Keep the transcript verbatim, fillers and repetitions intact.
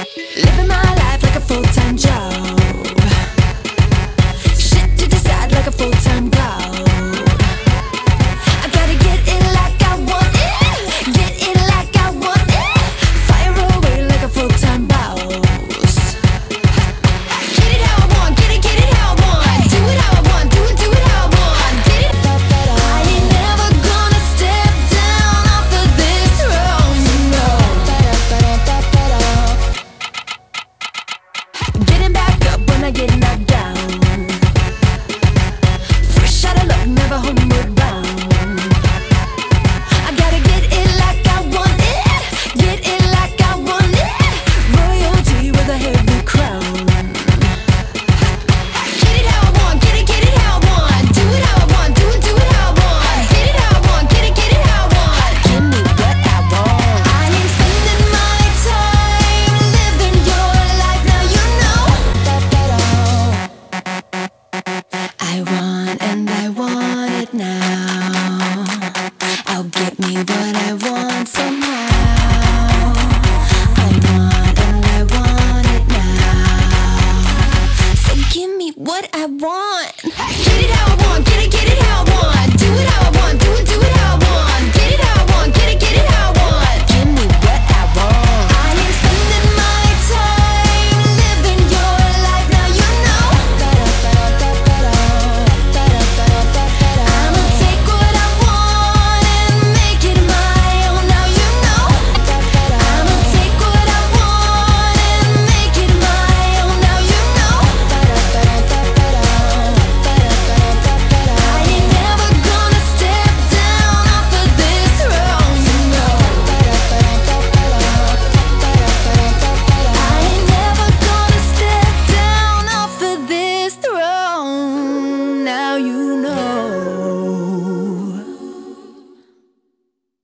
Living my life like a full-time job. Shit to decide like a full-time cloud. I gotta get it like I want it. Get it like I want it. Fire away like a full-time boss. Get it how I want, get it, get it how I want. Do it how I want, do it, do it how I want. Get it. I ain't never gonna step down off of this throne, you know. Getting back up when I get knocked down. Fresh out of luck, never homeward bound. I gotta get it like I want it. Get it like I want it. Royalty with a heavy crown. Get it how I want, get it, get it how I want. Do it how I want, do it, do it how I want. Get it how I want, get it, get it how I want. Give me what I want. I ain't spending my time living your life, now you know. I want and I want it now. I'll get me what I want somehow. I want and I want it now. So give me what I want. Get it how I want, get it, get it how